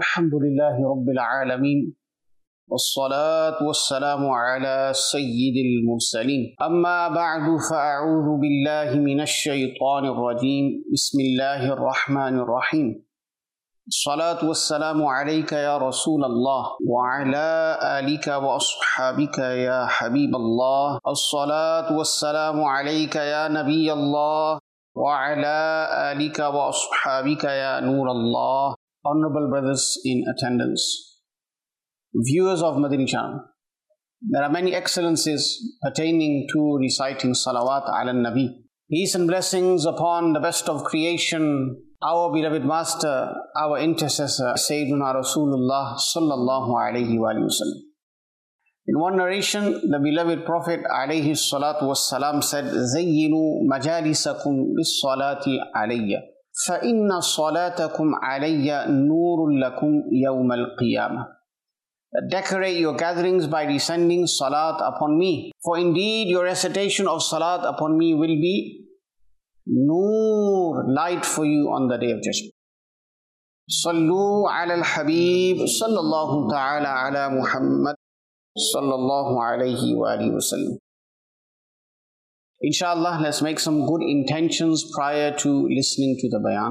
الحمد لله رب العالمين والصلاة والسلام على سيد المرسلين أما بعد فأعوذ بالله من الشيطان الرجيم بسم الله الرحمن الرحيم الصلاة والسلام عليك يا رسول الله وعلى آلك وأصحابك يا حبيب الله الصلاة والسلام عليك يا نبي الله وعلى آلك وأصحابك يا نور الله. Honorable brothers in attendance, viewers of Madani Channel, there are many excellencies pertaining to reciting salawat ala nabi. Peace and blessings upon the best of creation, our beloved master, our intercessor, Sayyiduna Rasulullah sallallahu alayhi wa sallam. In one narration, the beloved Prophet alayhi salatu wassalam said, Zayyinu majalisakum bis salati alayya. فَإِنَّ صَلَاتَكُمْ عَلَيَّ نُورٌ لَكُمْ يَوْمَ الْقِيَامَةِ. Decorate your gatherings by reciting salat upon me. For indeed your recitation of salat upon me will be noor, light for you on the day of judgment. Sallu ala al-Habib, sallallahu ta'ala ala Muhammad, sallallahu alayhi wa alihi wa sallam. Inshallah, let's make some good intentions prior to listening to the bayan.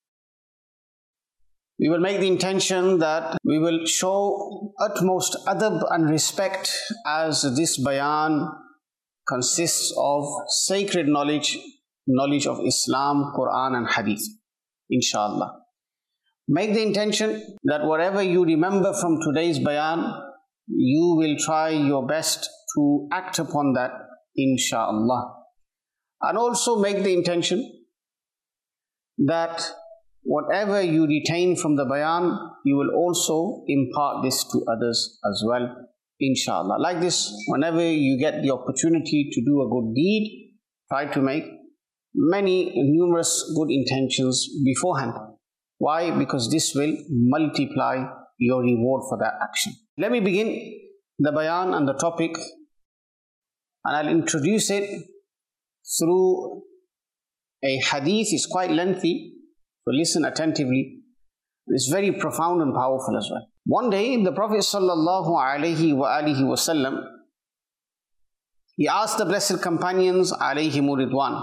We will make the intention that we will show utmost adab and respect as this bayan consists of sacred knowledge of Islam, Quran and Hadith. Inshallah. Make the intention that whatever you remember from today's bayan, you will try your best to act upon that, inshallah. And also make the intention that whatever you retain from the bayan, you will also impart this to others as well, inshallah. Like this, whenever you get the opportunity to do a good deed, try to make numerous good intentions beforehand. Why? Because this will multiply your reward for that action. Let me begin the bayan and the topic, and I'll introduce it through a hadith. It's quite lengthy, so listen attentively. It's very profound and powerful as well. One day, the Prophet sallallahu alaihi wa sallam, he asked the blessed companions alayhimu ridwan,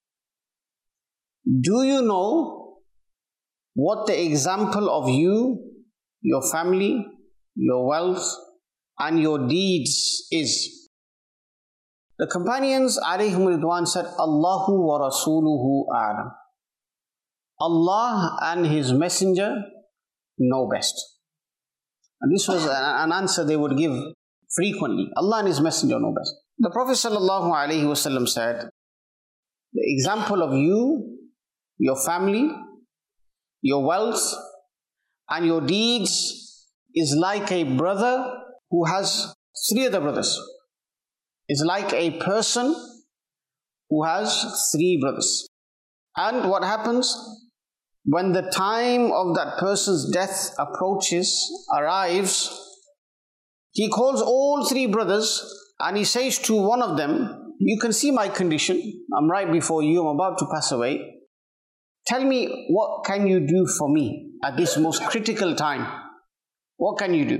do you know what the example of you, your family, your wealth and your deeds is? The companions alayhimu ridwan said, Allahu wa rasuluhu a'lam. Allah and His Messenger know best. And this was an answer they would give frequently. Allah and His Messenger know best. The Prophet sallallahu alaihi wasallam said, the example of you, your family, your wealth and your deeds is like a brother who has three other brothers. It's like a person who has three brothers. And what happens when the time of that person's death arrives, he calls all three brothers and he says to one of them, you can see my condition. I'm right before you. I'm about to pass away. Tell me, what can you do for me at this most critical time? What can you do?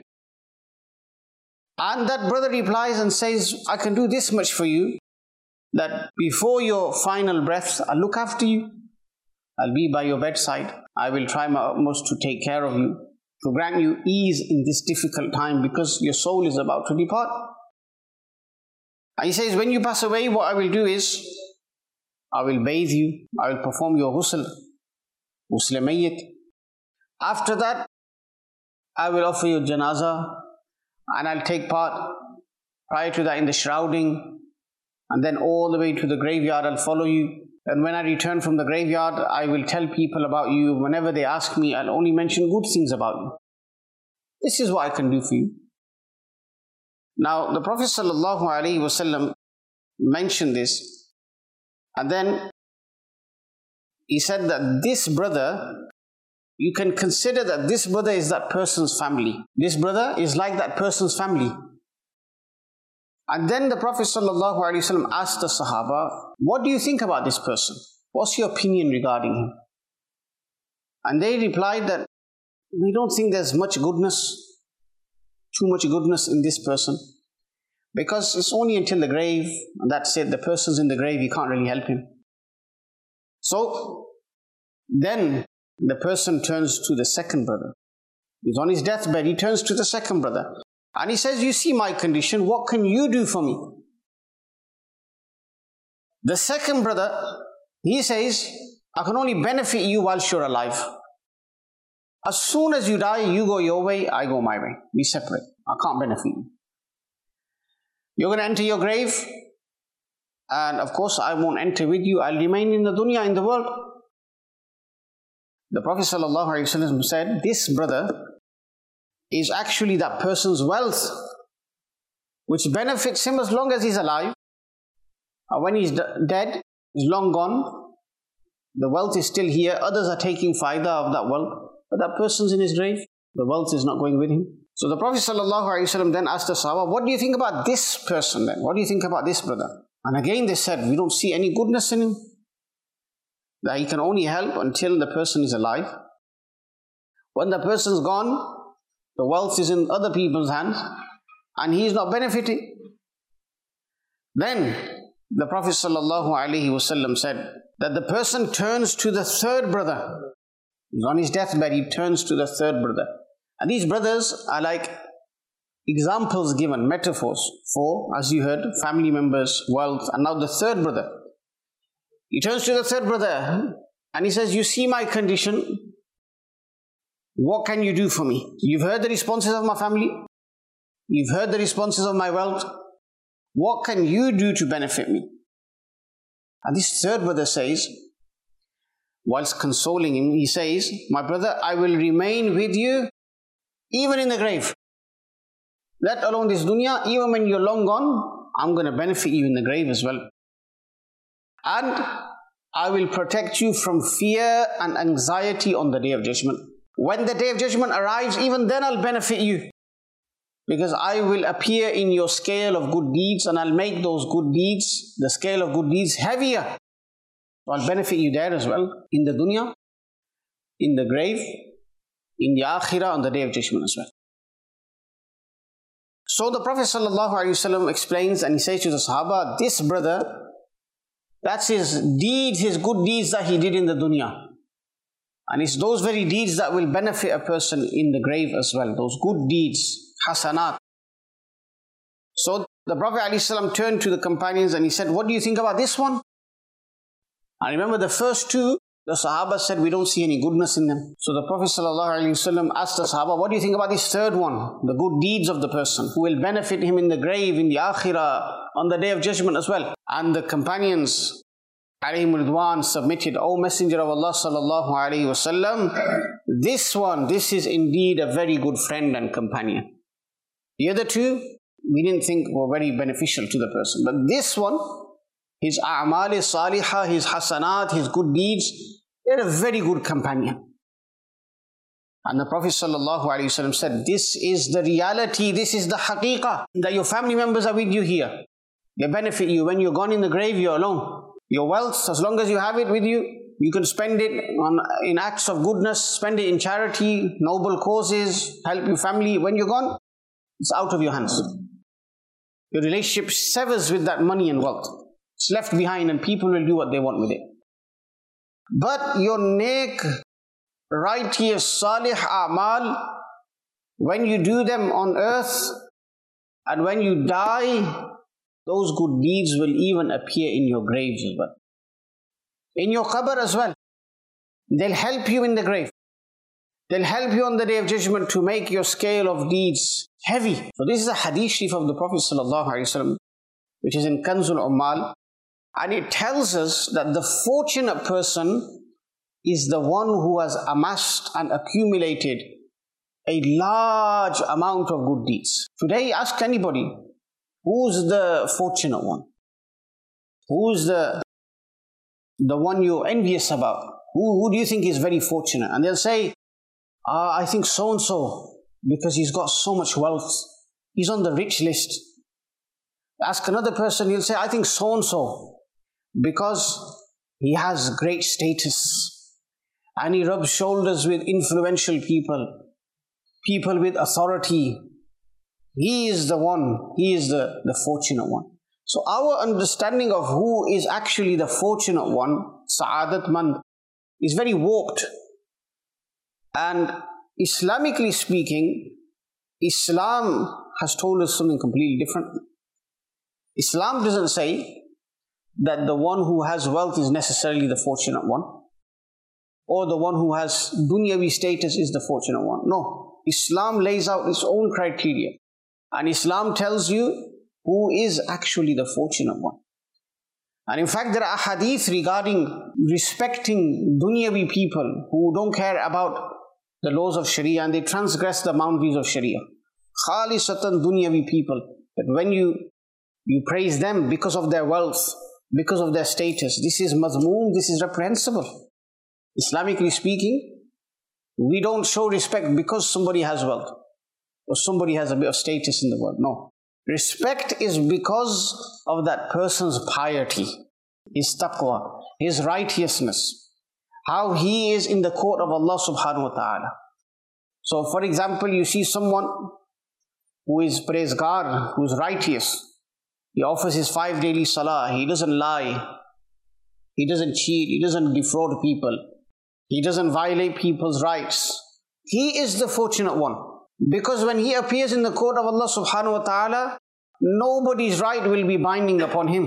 And that brother replies and says, I can do this much for you, that before your final breath, I'll look after you. I'll be by your bedside. I will try my utmost to take care of you, to grant you ease in this difficult time because your soul is about to depart. And he says, when you pass away, what I will do is, I will bathe you, I will perform your ghusl mayyit. After that, I will offer you janazah, and I'll take part prior to that in the shrouding, and then all the way to the graveyard I'll follow you. And when I return from the graveyard, I will tell people about you. Whenever they ask me, I'll only mention good things about you. This is what I can do for you. Now, the Prophet sallallahu alaihi wasallam mentioned this, and then he said that this brother, you can consider that this brother is that person's family. This brother is like that person's family. And then the Prophet ﷺ asked the Sahaba, what do you think about this person? What's your opinion regarding him? And they replied that we don't think there's much goodness, too much goodness in this person. Because it's only until the grave, and that's it, the person's in the grave, you can't really help him. So, then the person turns to the second brother. He's on his deathbed, he turns to the second brother. And he says, you see my condition, what can you do for me? The second brother, he says, I can only benefit you whilst you're alive. As soon as you die, you go your way, I go my way. We separate. I can't benefit you. You're going to enter your grave, and of course I won't enter with you. I'll remain in the dunya, in the world. The Prophet ﷺ said, this brother is actually that person's wealth, which benefits him as long as he's alive. And when he's dead, he's long gone. The wealth is still here. Others are taking fayda of that wealth. But that person's in his grave. The wealth is not going with him. So the Prophet ﷺ then asked the Sahaba, what do you think about this person then? What do you think about this brother? And again they said, we don't see any goodness in him. That he can only help until the person is alive. When the person's gone, the wealth is in other people's hands, and he is not benefiting. Then the Prophet ﷺ said that the person turns to the third brother. He's on his deathbed, he turns to the third brother. And these brothers are like examples given, metaphors for, as you heard, family members, wealth, and now the third brother. He turns to the third brother and he says, you see my condition, what can you do for me? You've heard the responses of my family, you've heard the responses of my wealth, what can you do to benefit me? And this third brother says, whilst consoling him, he says, my brother, I will remain with you even in the grave. Let alone this dunya, even when you're long gone, I'm going to benefit you in the grave as well. And I will protect you from fear and anxiety on the Day of Judgment. When the Day of Judgment arrives, even then I'll benefit you. Because I will appear in your scale of good deeds, and I'll make those good deeds, the scale of good deeds, heavier. So I'll benefit you there as well, in the dunya, in the grave, in the akhirah, on the Day of Judgment as well. So the Prophet ﷺ explains, and he says to the Sahaba, this brother, that's his deeds, his good deeds that he did in the dunya. And it's those very deeds that will benefit a person in the grave as well. Those good deeds, hasanat. So the Prophet ﷺ turned to the companions and he said, what do you think about this one? And remember the first two, the Sahaba said, we don't see any goodness in them. So the Prophet ﷺ asked the Sahaba, what do you think about this third one? The good deeds of the person who will benefit him in the grave, in the akhirah, on the Day of Judgment as well. And the companions, alayhim ridwan, submitted, O Messenger of Allah ﷺ, this one, this is indeed a very good friend and companion. The other two, we didn't think were very beneficial to the person. But this one, his a'mal salihah, his hasanat, his good deeds, they're a very good companion. And the Prophet ﷺ said, this is the reality, this is the haqiqah, that your family members are with you here. They benefit you. When you're gone in the grave, you're alone. Your wealth, as long as you have it with you, you can spend it in acts of goodness, spend it in charity, noble causes, help your family. When you're gone, it's out of your hands. Your relationship severs with that money and wealth. It's left behind and people will do what they want with it. But your neck, righteous, salih a'mal, when you do them on earth and when you die, those good deeds will even appear in your graves as well. In your qabr as well. They'll help you in the grave. They'll help you on the Day of Judgment to make your scale of deeds heavy. So this is a hadith sharif of the Prophet ﷺ, which is in Kanzul Ummal. And it tells us that the fortunate person is the one who has amassed and accumulated a large amount of good deeds. Today, ask anybody, who's the fortunate one? Who's the one you're envious about? Who do you think is very fortunate? And they'll say, I think so-and-so, because he's got so much wealth. He's on the rich list. Ask another person, he'll say, I think so-and-so, because he has great status and he rubs shoulders with influential people people with authority. He is the one, he is the fortunate one. So our understanding of who is actually the fortunate one, Sa'adat Mand, is very warped. And Islamically speaking, Islam has told us something completely different. Islam doesn't say that the one who has wealth is necessarily the fortunate one, or the one who has dunyavi status is the fortunate one. No, Islam lays out its own criteria, and Islam tells you who is actually the fortunate one. And in fact, there are hadith regarding respecting dunyavi people who don't care about the laws of Sharia and they transgress the boundaries of Sharia. Khalisatan dunyavi people, that when you praise them because of their wealth, because of their status, this is mazmoom, this is reprehensible. Islamically speaking, we don't show respect because somebody has wealth or somebody has a bit of status in the world. No. Respect is because of that person's piety, his taqwa, his righteousness, how he is in the court of Allah subhanahu wa ta'ala. So for example, you see someone who is praisgar, who is righteous. He offers his 5 daily salah, he doesn't lie, he doesn't cheat, he doesn't defraud people, he doesn't violate people's rights. He is the fortunate one. Because when he appears in the court of Allah subhanahu wa ta'ala, nobody's right will be binding upon him.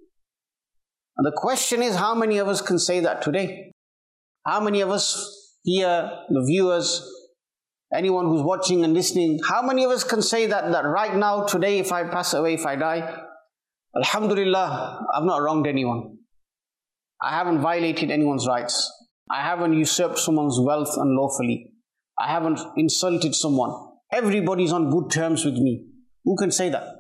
And the question is, how many of us can say that today? How many of us here, the viewers, anyone who's watching and listening, how many of us can say that right now, today, if I pass away, if I die, Alhamdulillah, I've not wronged anyone. I haven't violated anyone's rights. I haven't usurped someone's wealth unlawfully. I haven't insulted someone. Everybody's on good terms with me. Who can say that?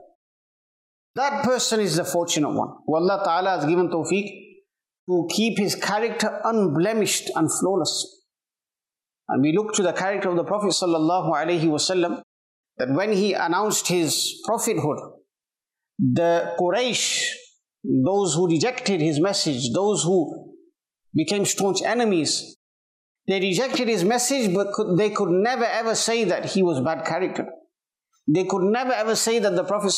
That person is the fortunate one, who Allah Ta'ala has given tawfiq to keep his character unblemished and flawless. And we look to the character of the Prophet Sallallahu Alaihi Wasallam, that when he announced his prophethood, the Quraysh, those who rejected his message, those who became staunch enemies, they rejected his message, but they could never ever say that he was bad character. They could never ever say that the Prophet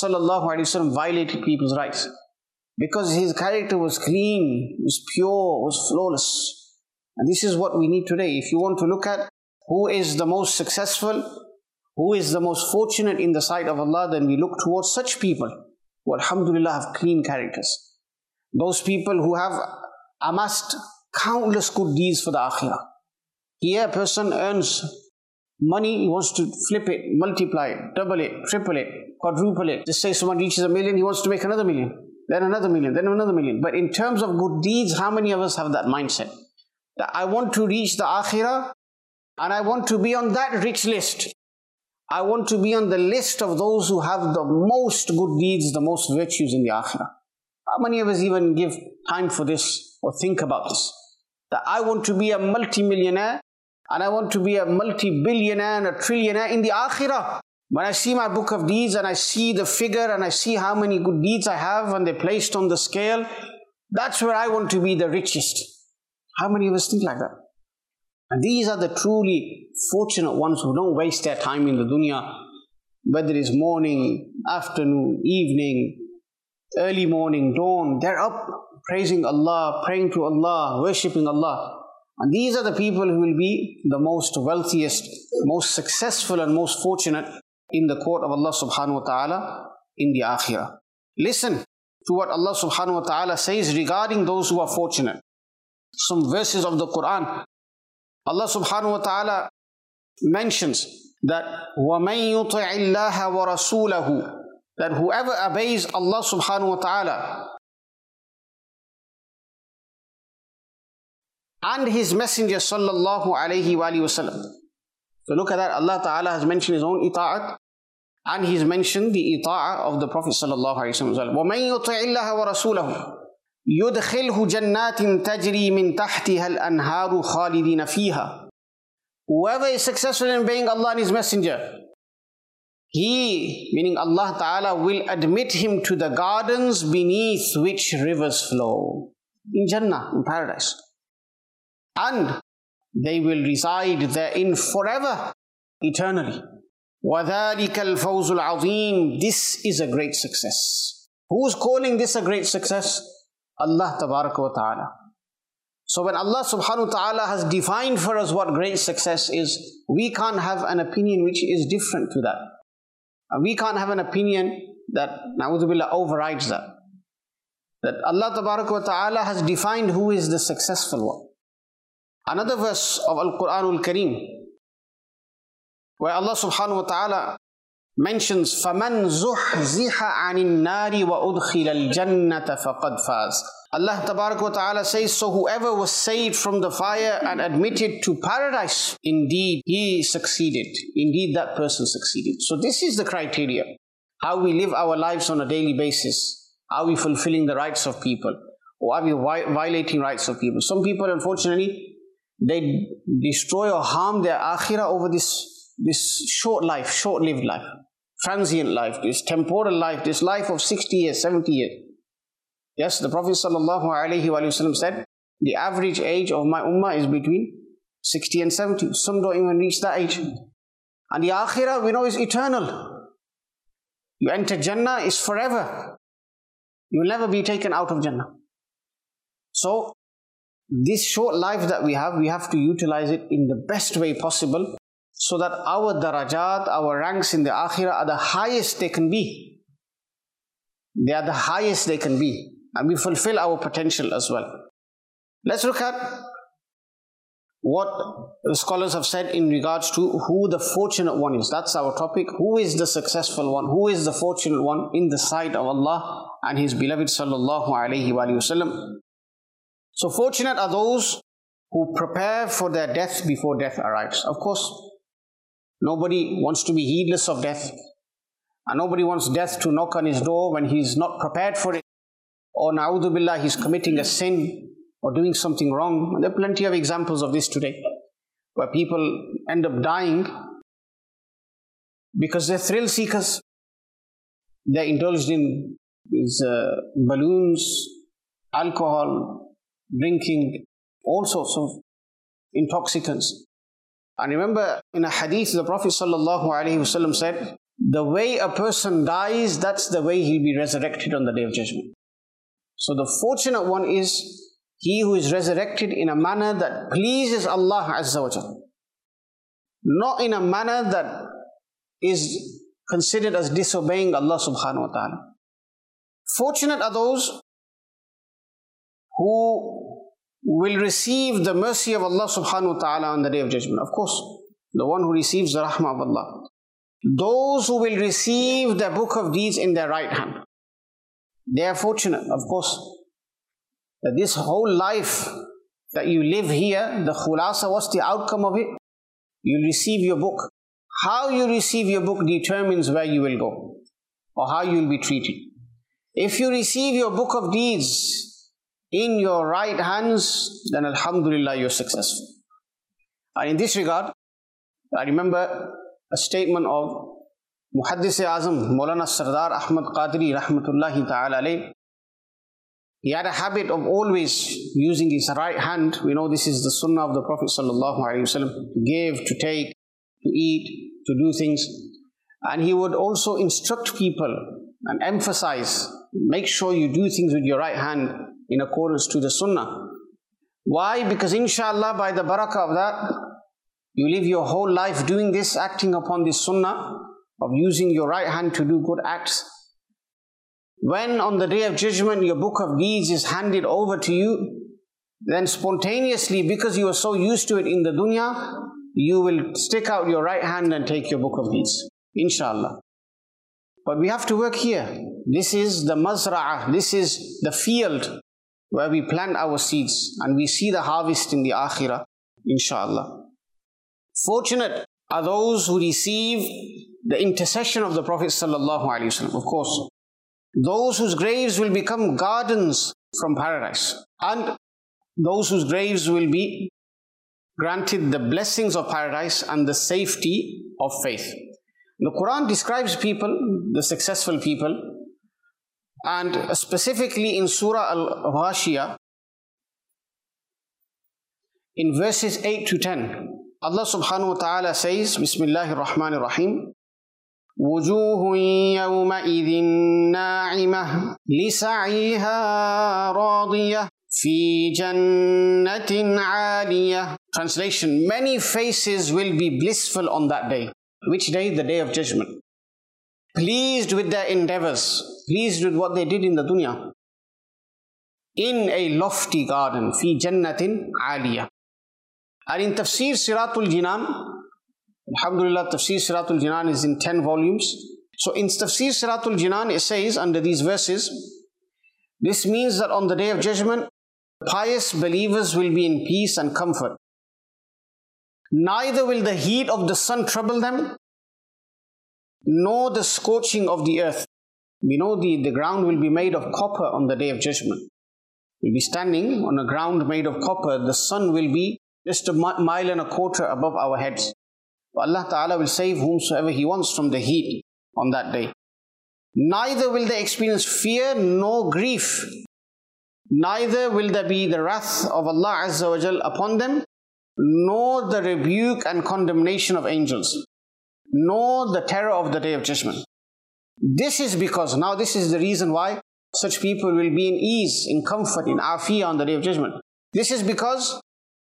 ﷺ violated people's rights, because his character was clean, was pure, was flawless. And this is what we need today. If you want to look at who is the most successful, who is the most fortunate in the sight of Allah, then we look towards such people who alhamdulillah have clean characters. Those people who have amassed countless good deeds for the akhirah. Here a person earns money, he wants to flip it, multiply it, double it, triple it, quadruple it. Just say someone reaches 1 million, he wants to make another million, then another million, then another million. But in terms of good deeds, how many of us have that mindset? That I want to reach the akhirah and I want to be on that rich list. I want to be on the list of those who have the most good deeds, the most virtues in the akhirah. How many of us even give time for this or think about this? That I want to be a multi-millionaire and I want to be a multi-billionaire and a trillionaire in the akhirah. When I see my book of deeds and I see the figure and I see how many good deeds I have and they're placed on the scale, that's where I want to be the richest. How many of us think like that? And these are the truly fortunate ones who don't waste their time in the dunya, whether it's morning, afternoon, evening, early morning, dawn. They're up praising Allah, praying to Allah, worshipping Allah. And these are the people who will be the most wealthiest, most successful and most fortunate in the court of Allah subhanahu wa ta'ala in the akhirah. Listen to what Allah subhanahu wa ta'ala says regarding those who are fortunate. Some verses of the Quran. Allah subhanahu wa ta'ala mentions that وَمَن يُطِعِ اللَّهَ وَرَسُولَهُ, that whoever obeys Allah subhanahu wa ta'ala and His Messenger sallallahu alayhi wa sallam. So look at that, Allah ta'ala has mentioned His own ita'at and He's mentioned the ita'at of the Prophet sallallahu alayhi wa sallam. وَمَن يُطِعِ اللَّهَ وَرَسُولَهُ يُدْخِلْهُ جَنَّاتٍ تَجْرِي مِن تَحْتِهَا الْأَنْهَارُ خَالِدِينَ فِيهَا. Whoever is successful in obeying Allah and His Messenger, he, meaning Allah Ta'ala, will admit him to the gardens beneath which rivers flow. In Jannah, in paradise. And they will reside therein forever. eternally. وَذَلِكَ الْفَوْزُ الْعَظِيمُ. This is a great success. Who's calling this a great success? Allah Tabaraka wa Ta'ala. So when Allah Subhanahu wa Ta'ala has defined for us what great success is, we can't have an opinion which is different to that. And we can't have an opinion that, na'udhu billah, overrides that. That Allah Tabaraka wa Ta'ala has defined who is the successful one. Another verse of Al-Quranul Kareem, where Allah Subhanahu wa Ta'ala mentions, فَمَنْ زُحْزِحَ عَنِ النَّارِ وَأُدْخِلَ الْجَنَّةَ فَقَدْ فَازَ. Allah Tabaraka wa Ta'ala says, so whoever was saved from the fire and admitted to paradise, indeed he succeeded. Indeed that person succeeded. So this is the criteria. How we live our lives on a daily basis. Are we fulfilling the rights of people? Or are we violating rights of people? Some people, unfortunately, they destroy or harm their akhirah over this short life, short-lived life, transient life, this temporal life, this life of 60 years, 70 years. Yes, the Prophet ﷺ said, the average age of my ummah is between 60 and 70. Some don't even reach that age. And the akhirah, we know, is eternal. You enter Jannah, is forever. You will never be taken out of Jannah. So, this short life that we have to utilize it in the best way possible, so that our darajat, our ranks in the akhirah are the highest they can be. They are the highest they can be. And we fulfill our potential as well. Let's look at what the scholars have said in regards to who the fortunate one is. That's our topic. Who is the successful one? Who is the fortunate one in the sight of Allah and His beloved sallallahu alayhi wa sallam? So fortunate are those who prepare for their death before death arrives. Of course, nobody wants to be heedless of death. And nobody wants death to knock on his door when he's not prepared for it. Or na'udhu billah, he's committing a sin or doing something wrong. And there are plenty of examples of this today, where people end up dying because they're thrill seekers. They're indulged in these balloons, alcohol, drinking, all sorts of intoxicants. And remember, in a hadith, the Prophet ﷺ said, the way a person dies, that's the way he'll be resurrected on the Day of Judgment. So the fortunate one is he who is resurrected in a manner that pleases Allah Azza wa Jalla. Not in a manner that is considered as disobeying Allah Subhanahu wa Ta'ala. Fortunate are those who will receive the mercy of Allah Subhanahu wa Ta'ala on the Day of Judgment. Of course, the one who receives the rahmah of Allah. Those who will receive the book of deeds in their right hand. They are fortunate, of course, that this whole life that you live here, the khulasa, what's the outcome of it? You'll receive your book. How you receive your book determines where you will go or how you will be treated. If you receive your book of deeds in your right hands, then alhamdulillah, you're successful. And in this regard, I remember a statement of Muhaddis Azam, Maulana Sardar Ahmad Qadri Rahmatullahi Ta'ala alayh. He had a habit of always using his right hand. We know this is the sunnah of the Prophet Sallallahu Alaihi Wasallam, to give, to take, to eat, to do things. And he would also instruct people and emphasize, make sure you do things with your right hand in accordance to the sunnah. Why? Because inshallah, by the barakah of that, you live your whole life doing this, acting upon this sunnah of using your right hand to do good acts. When on the Day of Judgment your book of deeds is handed over to you, then spontaneously, because you are so used to it in the dunya, you will stick out your right hand and take your book of deeds, inshallah. But we have to work here. This is the mazra'ah, this is the field where we plant our seeds and we see the harvest in the akhirah, inshallah. Fortunate are those who receive the intercession of the Prophet sallallahu alaihi wasallam. Of course, those whose graves will become gardens from paradise, and those whose graves will be granted the blessings of paradise and the safety of faith. The Quran describes people, the successful people, and specifically in Surah Al-Ghashiyah, in verses 8 to 10, Allah subhanahu wa ta'ala says, Bismillahir Rahmanir Rahim, وجوه يومئذ ناعمة لسعيها راضية في جنة عالية. Translation: many faces will be blissful on that day. Which day? The day of judgment. Pleased with their endeavors, pleased with what they did in the dunya. In a lofty garden, في جنة عالية. And in Tafsir Siratul Jinan, Alhamdulillah, Tafsir Siratul Jinan is in 10 volumes. So in Tafsir Siratul Jinan, it says under these verses, this means that on the day of judgment, pious believers will be in peace and comfort. Neither will the heat of the sun trouble them, nor the scorching of the earth. We know the ground will be made of copper on the day of judgment. We'll be standing on a ground made of copper. The sun will be just a mile and a quarter above our heads. Allah Ta'ala will save whomsoever He wants from the heat on that day. Neither will they experience fear nor grief. Neither will there be the wrath of Allah Azza wa Jal upon them, nor the rebuke and condemnation of angels, nor the terror of the day of judgment. This is because, now this is the reason why such people will be in ease, in comfort, in afiyah on the day of judgment. This is because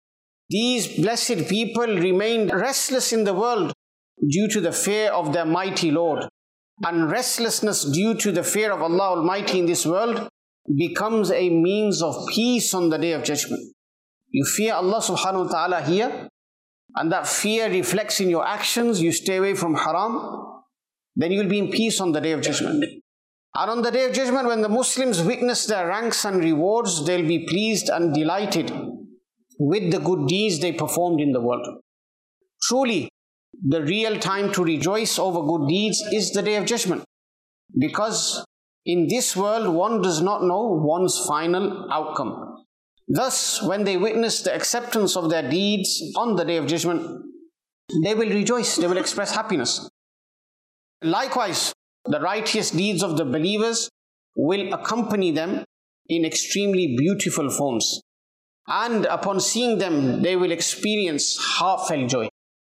these blessed people remained restless in the world due to the fear of their mighty Lord. And restlessness due to the fear of Allah Almighty in this world becomes a means of peace on the day of judgment. You fear Allah subhanahu wa ta'ala here, and that fear reflects in your actions. You stay away from haram, then you will be in peace on the day of judgment. And on the day of judgment, when the Muslims witness their ranks and rewards, they'll be pleased and delighted with the good deeds they performed in the world. Truly, the real time to rejoice over good deeds is the day of judgment, because in this world one does not know one's final outcome. Thus, when they witness the acceptance of their deeds on the day of judgment, they will rejoice, they will express happiness. Likewise, the righteous deeds of the believers will accompany them in extremely beautiful forms. And upon seeing them, they will experience heartfelt joy.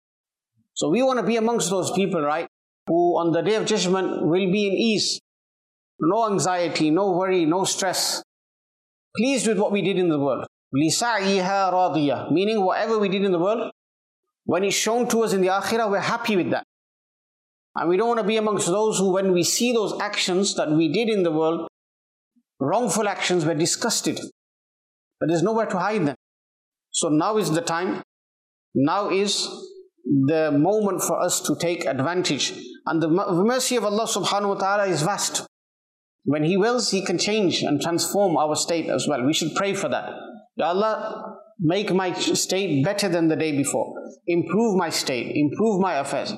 So we want to be amongst those people, right, who on the day of judgment will be in ease. No anxiety, no worry, no stress. Pleased with what we did in the world. لِسَعْيِهَا رَاضِيَةً. Meaning whatever we did in the world, when it's shown to us in the akhirah, we're happy with that. And we don't want to be amongst those who, when we see those actions that we did in the world, wrongful actions, we're disgusted. But there's nowhere to hide them. So now is the time. Now is the moment for us to take advantage. And the mercy of Allah subhanahu wa ta'ala is vast. When He wills, He can change and transform our state as well. We should pray for that. Ya Allah, make my state better than the day before. Improve my state, improve my affairs.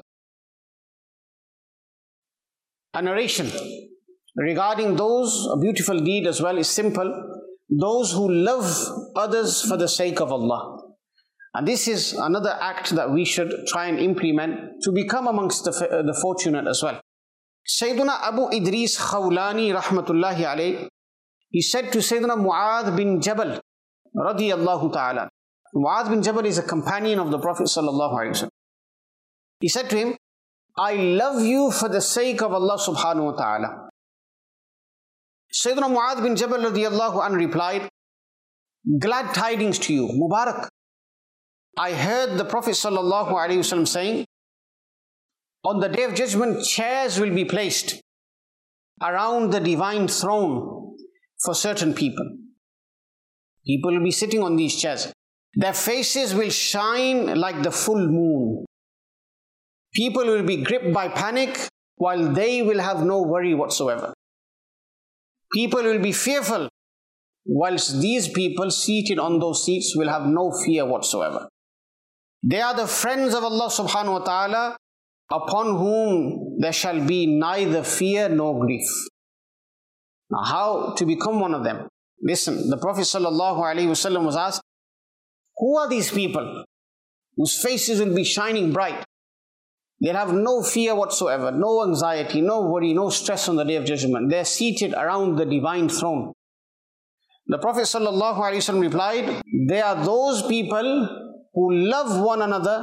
A narration regarding those, a beautiful deed as well, is simple. Those who love others for the sake of Allah. And this is another act that we should try and implement to become amongst the fortunate as well. Sayyiduna Abu Idris Khawlani rahmatullahi alayh, he said to Sayyiduna Mu'adh bin Jabal radiyallahu ta'ala. Mu'adh bin Jabal is a companion of the Prophet sallallahu alayhi wa sallam. He said to him, I love you for the sake of Allah subhanahu wa ta'ala. Sayyiduna Mu'adh bin Jabal radiyallahu anhu replied, glad tidings to you, Mubarak. I heard the Prophet sallallahu alayhi wa sallam saying, on the day of judgment, chairs will be placed around the divine throne for certain people. People will be sitting on these chairs. Their faces will shine like the full moon. People will be gripped by panic while they will have no worry whatsoever. People will be fearful whilst these people seated on those seats will have no fear whatsoever. They are the friends of Allah subhanahu wa ta'ala, upon whom there shall be neither fear nor grief. Now, how to become one of them? Listen, the Prophet sallallahu alaihi wasallam was asked, who are these people whose faces will be shining bright? They'll have no fear whatsoever, no anxiety, no worry, no stress on the day of judgment. They're seated around the divine throne. The Prophet sallallahu alaihi wasallam replied, they are those people who love one another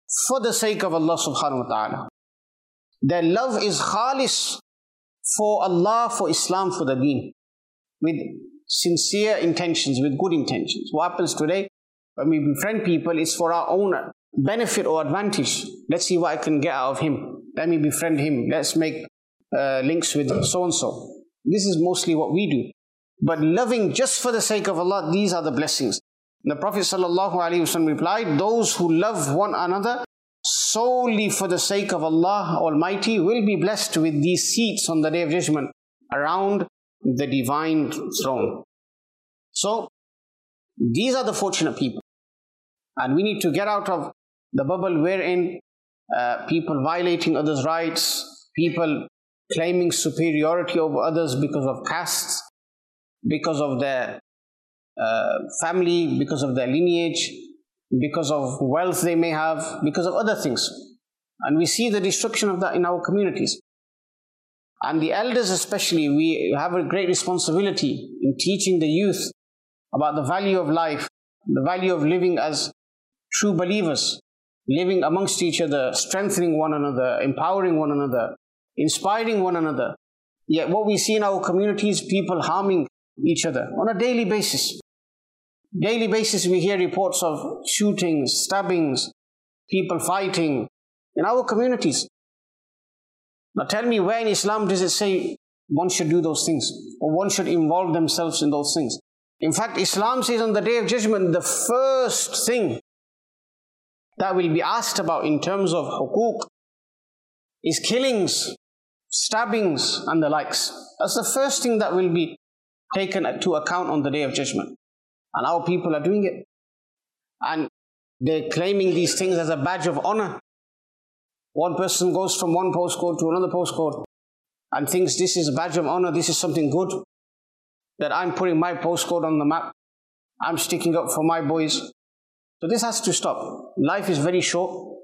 for the sake of Allah subhanahu wa ta'ala. Their love is khalis for Allah, for Islam, for the deen, with sincere intentions, with good intentions. What happens today, when we befriend people, it's for our own benefit or advantage. Let's see what I can get out of him. Let me befriend him. Let's make links with so-and-so. This is mostly what we do. But loving just for the sake of Allah, these are the blessings. The Prophet ﷺ replied, those who love one another solely for the sake of Allah Almighty will be blessed with these seats on the Day of Judgment around the divine throne. So, these are the fortunate people. And we need to get out of the bubble wherein people violating others' rights, people claiming superiority over others because of castes, because of their family, because of their lineage, because of wealth they may have, because of other things. And we see the destruction of that in our communities. And the elders especially, we have a great responsibility in teaching the youth about the value of life, the value of living as true believers, living amongst each other, strengthening one another, empowering one another, inspiring one another. Yet what we see in our communities, people harming each other on a daily basis. Daily basis we hear reports of shootings, stabbings, people fighting in our communities. Now tell me, where in Islam does it say one should do those things, or one should involve themselves in those things? In fact, Islam says on the Day of Judgment, the first thing that will be asked about in terms of hukuk is killings, stabbings and the likes. That's the first thing that will be taken to account on the Day of Judgment. And our people are doing it. And they're claiming these things as a badge of honor. One person goes from one postcode to another postcode and thinks this is a badge of honor, this is something good, that I'm putting my postcode on the map, I'm sticking up for my boys. So this has to stop. Life is very short.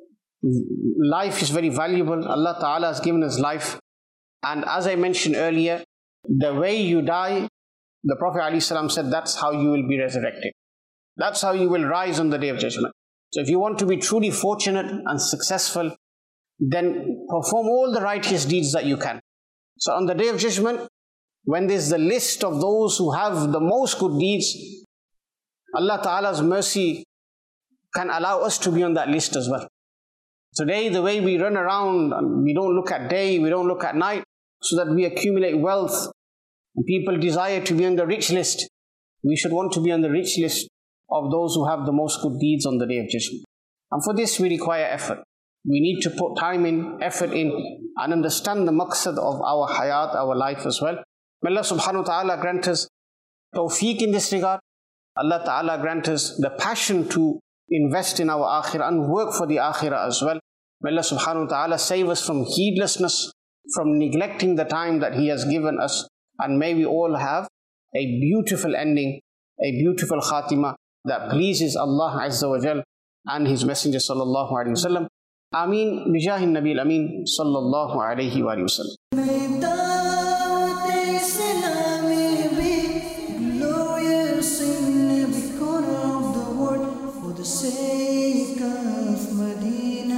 Life is very valuable. Allah Ta'ala has given us life. And as I mentioned earlier, the way you die, the Prophet ﷺ said, that's how you will be resurrected. That's how you will rise on the Day of Judgment. So if you want to be truly fortunate and successful, then perform all the righteous deeds that you can. So on the Day of Judgment, when there's the list of those who have the most good deeds, Allah Ta'ala's mercy can allow us to be on that list as well. Today, the way we run around, we don't look at day, we don't look at night, so that we accumulate wealth. And people desire to be on the rich list. We should want to be on the rich list of those who have the most good deeds on the Day of Judgment. And for this we require effort. We need to put time in, effort in, and understand the maqsad of our hayat, our life as well. May Allah subhanahu wa ta'ala grant us tawfiq in this regard. Allah ta'ala grant us the passion to invest in our akhirah and work for the akhirah as well. May Allah subhanahu wa ta'ala save us from heedlessness, from neglecting the time that He has given us. And may we all have a beautiful ending, a beautiful khatima that pleases Allah Azza wa Jal and His Messenger sallallahu alayhi wa sallam. Ameen bijahi Nabi al-Ameen sallallahu alayhi wa sallam. Sake of Medina.